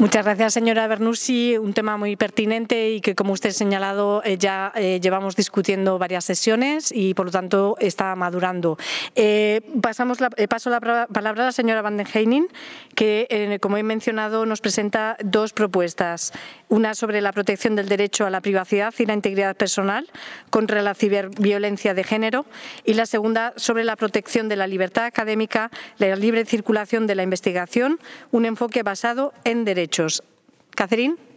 Muchas gracias, señora Bernuschi. Un tema muy pertinente y que, como usted ha señalado, ya llevamos discutiendo varias sesiones y, por lo tanto, está madurando. Paso la palabra a la señora Van den Heyning, que, como he mencionado, nos presenta dos propuestas. Una sobre la protección del derecho a la privacidad y la integridad personal contra la ciberviolencia de género y la segunda sobre la protección de la libertad académica, la libre circulación de la investigación, un enfoque basado en derechos. Catherine.